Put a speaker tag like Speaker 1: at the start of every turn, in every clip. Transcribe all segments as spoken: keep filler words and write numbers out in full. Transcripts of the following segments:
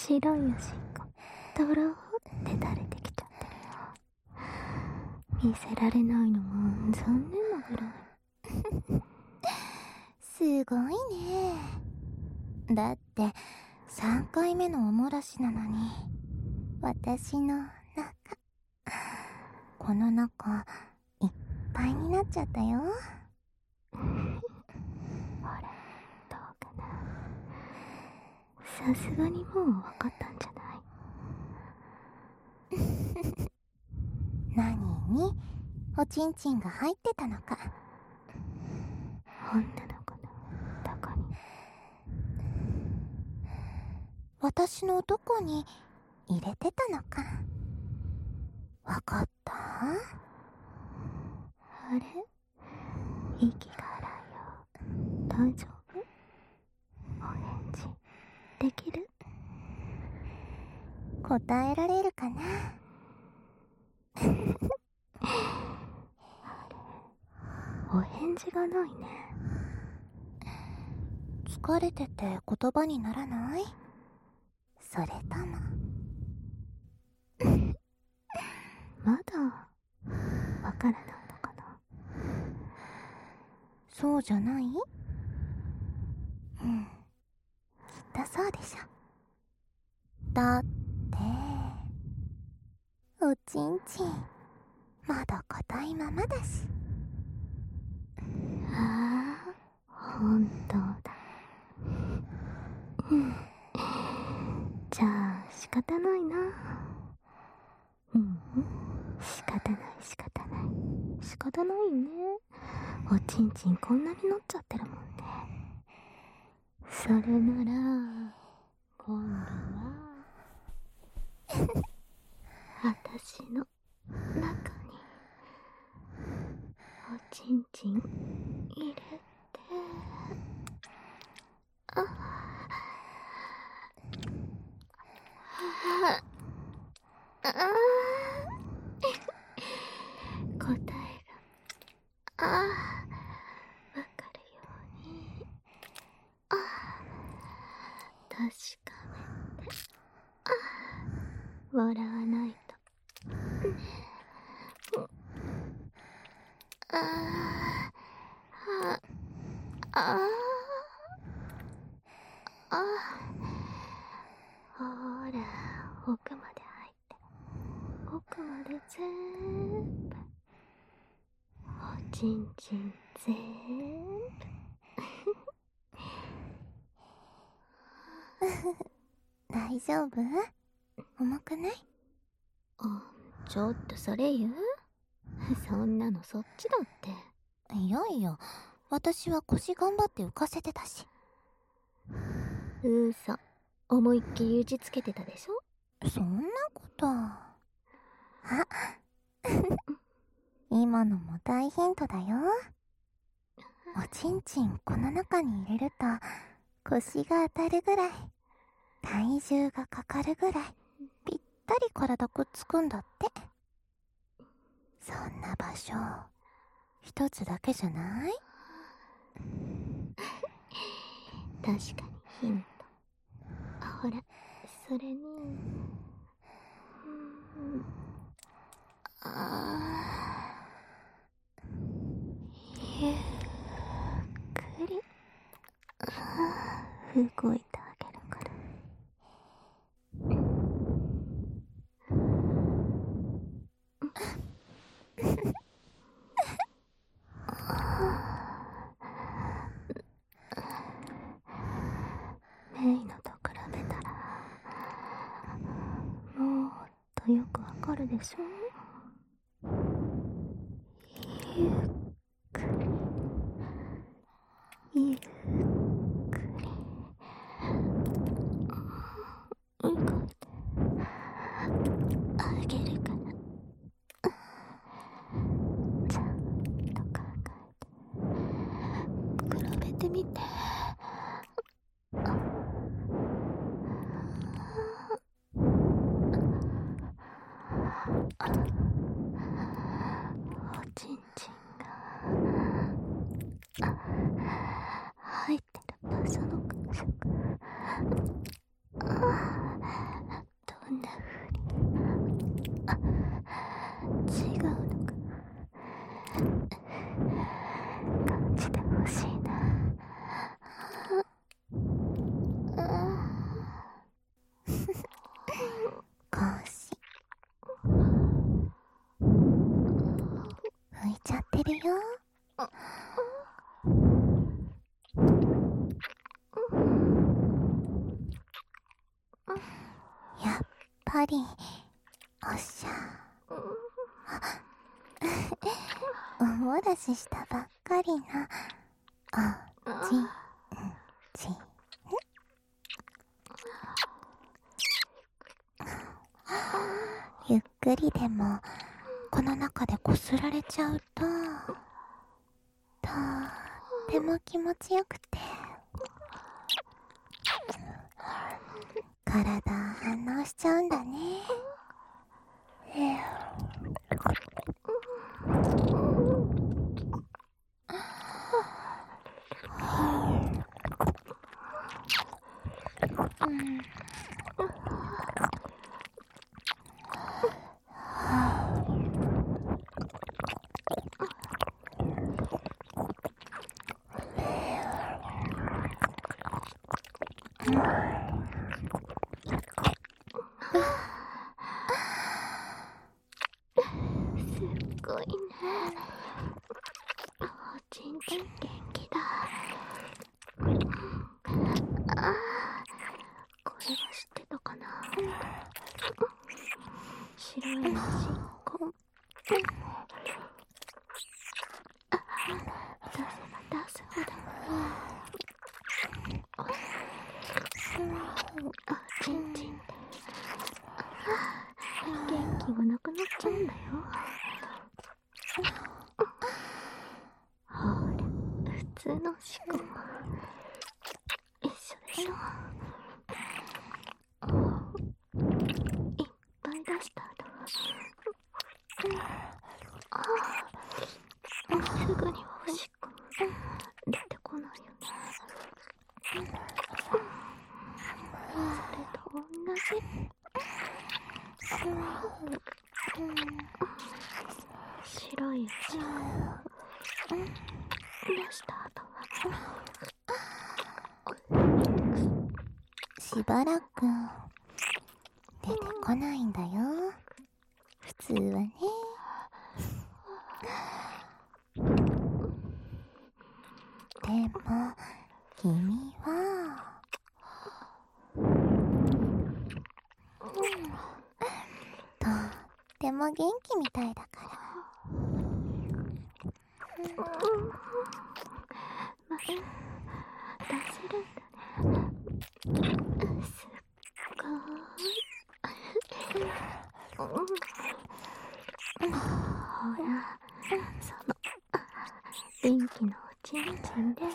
Speaker 1: 白いおしっこドローって垂れてきちゃってるよ。見せられないのも残念なぐらい。
Speaker 2: すごいね。だってさんかいめのおもらしなのに、私の中、この中いっぱいになっちゃったよ。
Speaker 1: ほら、どうかな。さすがにもう分かったんじゃない？
Speaker 2: 何におちんちんが入ってたのか。
Speaker 1: 女の子のどこに？
Speaker 2: 私のどこに入れてたのか。わかった？
Speaker 1: あれ？息が荒いよ。大丈夫？お返事できる？
Speaker 2: 答えられるかな。
Speaker 1: あれ、お返事がないね。
Speaker 2: 疲れてて言葉にならない？それとも
Speaker 1: まだわからないのかな。
Speaker 2: そうじゃない？うん、きっとそうでしょ。だっておちんちんまだ硬いままだし。
Speaker 1: ああ、本当だ。じゃあ仕方ないな。うん、仕方ない仕方ない仕方ないね。おちんちんこんなになっちゃってるもんね。それなら今度は私の中におちんちん入れて、あああ答えがああわかるように、ああ確かめて、ああ笑わないとね。ああああああほら奥まで入って奥まで全部おちんちん全
Speaker 2: 大丈夫？重くない？
Speaker 1: あ、ちょっとそれ言う？そんなのそっちだって。
Speaker 2: いやいや、私は腰頑張って浮かせてたし。
Speaker 1: 嘘、思いっきり打ちつけてたでしょ。
Speaker 2: そんなこと。あ今のも大ヒントだよ。おちんちんこの中に入れると腰が当たるぐらい、体重がかかるぐらいぴったり体くっつくんだって。そんな場所一つだけじゃない？
Speaker 1: 確かにヒント。ほら、それに、うん、ああ、ゆっくり動いてあげるから。メイのと比べたらもっとよくわかるでしょ。ゆっくりゆっくり動いてあげるから。ちゃんと考えて比べてみて。おちんちんが入ってる場所の感触、あ
Speaker 2: はりおっしゃ。おもらししたばっかりのおちんちん。ゆっくりでもこの中でこすられちゃうととっても気持ちよくて、体反応しちゃうんだね。
Speaker 1: すっごいね。おちんちん元気だ。ああ、これは知ってたかな。白いおしっこ。あ、出せば出すほどおちんちんって元気がなくなっちゃうんだよ。ほら、普通のおしっこも一緒でしょ。いっぱい出した後ああ、すぐにはおしっこ出てこないよね。それと同じ。白いおしっこ出した後は
Speaker 2: しばらく出てこないんだよ、普通はね。でも君はとっても元気みたいだから。
Speaker 1: まだ出せるんだね。すっごい。ほら、その元気のおちんちんで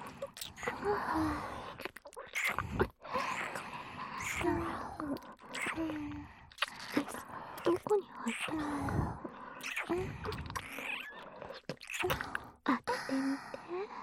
Speaker 1: どこに入ったのか当ててみて。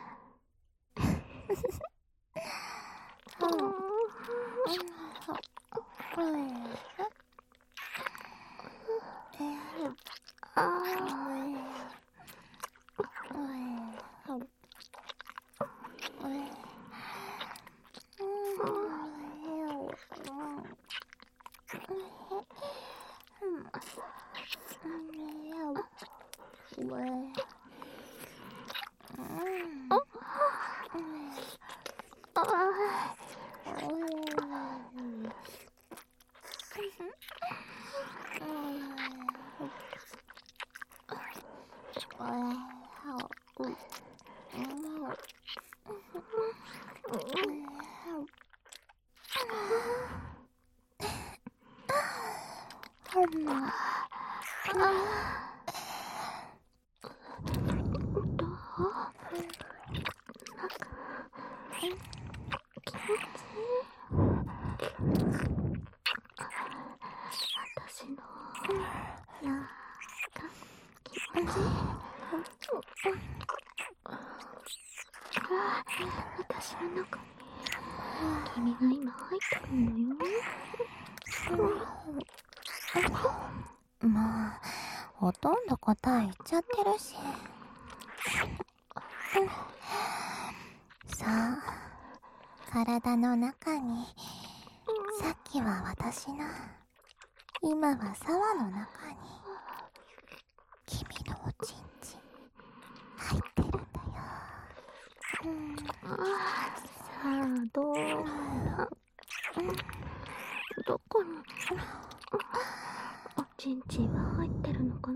Speaker 1: 私のなんか気持ちいい。私の中に君が今入ってるんだよ。
Speaker 2: もうほとんど答え言っちゃってるし。そう、体の中にさっきは私の、今は沢の中に君のおちんちん入ってるんだよ。
Speaker 1: さあどうだ。どこにおちんちんは入ってるのかな。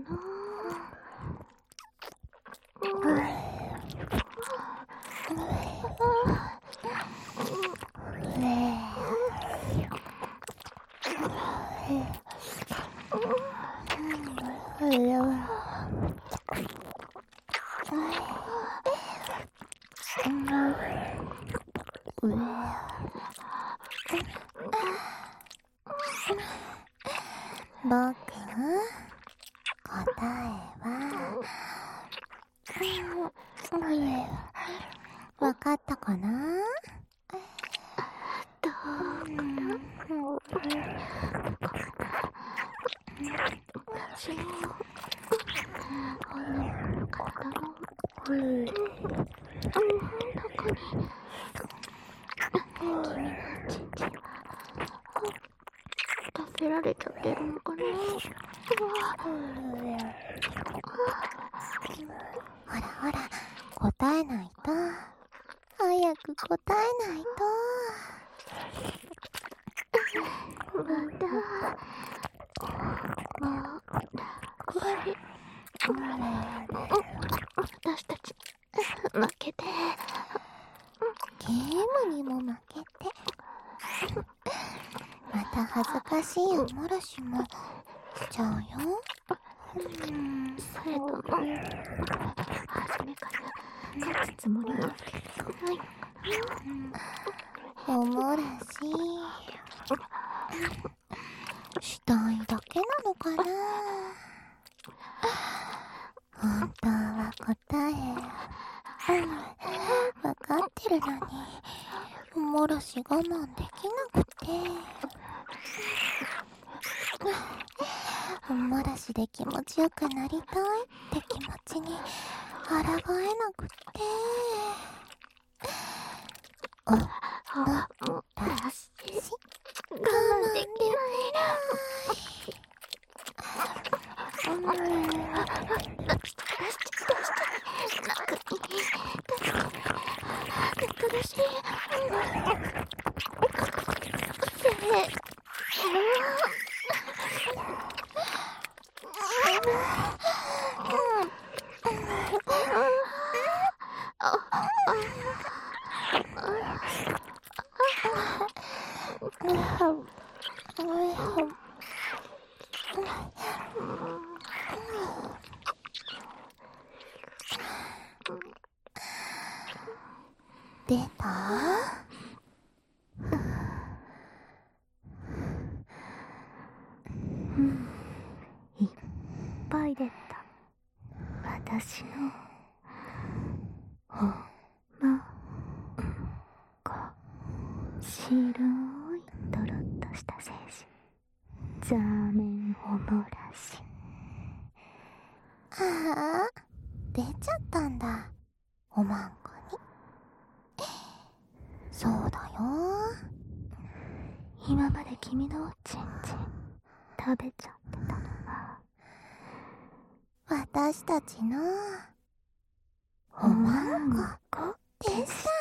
Speaker 2: 僕、答えは、わかったかな？
Speaker 1: どうかな。私の女の体の中に君のおちんちんが食べられちゃってるのかな。
Speaker 2: ほらほら、答えないと。早く答えないと。
Speaker 1: まだもうこれ私たち負けて、
Speaker 2: ゲームにも負けて、また恥ずかしいおもらしもしちゃうよ。
Speaker 1: それとも初めから勝つつもりなんてないのかな。
Speaker 2: おもらししたいだけなのかな。本当は答え分かってるのに、おもらし我慢できなくて、おもらしで気持ちよくなりたいって気持ちに抗えなくて、おもらし
Speaker 1: 我慢できない。悲しい。
Speaker 2: 出た？
Speaker 1: うん、いっぱい出た。私のほまこ、白いドロッとした精子、ザーメンおもらし。
Speaker 2: ああ、出ちゃったんだ、おまんこに。そうだよ。
Speaker 1: 今まで君のおちんちん食べちゃってたのは
Speaker 2: 私たちの
Speaker 1: おまんこでした。